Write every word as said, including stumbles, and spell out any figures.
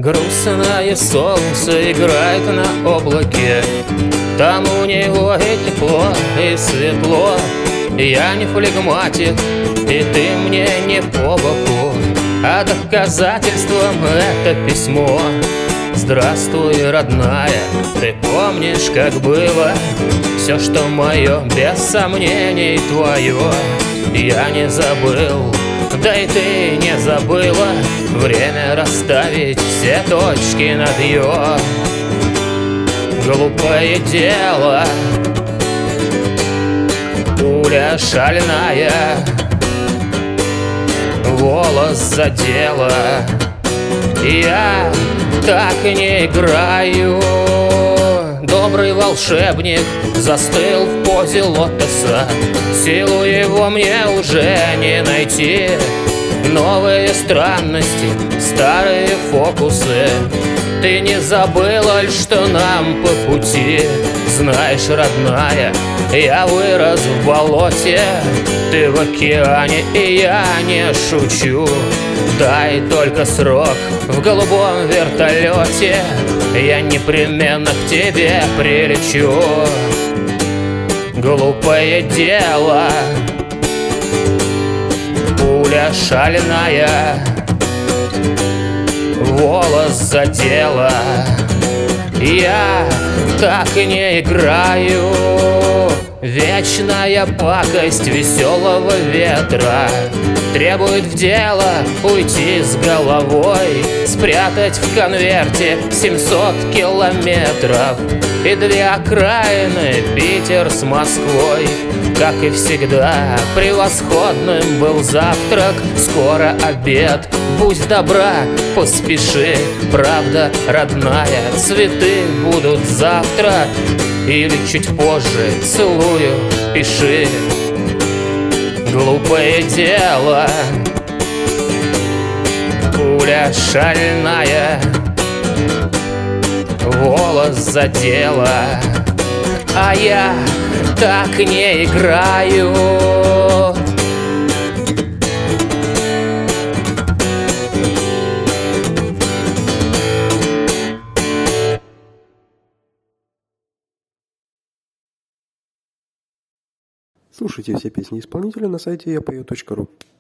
Грустное солнце играет на облаке, там у него и тепло, и светло. Я не флегматик, и ты мне не по боку, а доказательством это письмо. Здравствуй, родная, ты помнишь, как было все, что мое, без сомнений твое. Я не забыл, да и ты не забыла, время расставить все точки над «ё». Глупое дело, пуля шальная, волос задела. Я так не играю. Добрый волшебник застыл в позе лотоса, силу его мне уже не найти. Новые странности, старые фокусы. Ты не забыла ль, что нам по пути? Знаешь, родная, я вырос в болоте, ты в океане, и я не шучу. Дай только срок в голубом вертолете, я непременно к тебе прилечу. Глупое дело, пуля шальная, волос задела. Я так не играю. Вечная пакость веселого ветра требует в дело уйти с головой, спрятать в конверте семьсот километров и две окраины, Питер с Москвой. Как и всегда, превосходным был завтрак, скоро обед, будь добра, поспеши. Правда, родная, цветы будут завтра или чуть позже, целую, пиши. Глупое дело, пуля шальная, волос задела. А я так не играю. Слушайте все песни исполнителя на сайте я пою точка ру.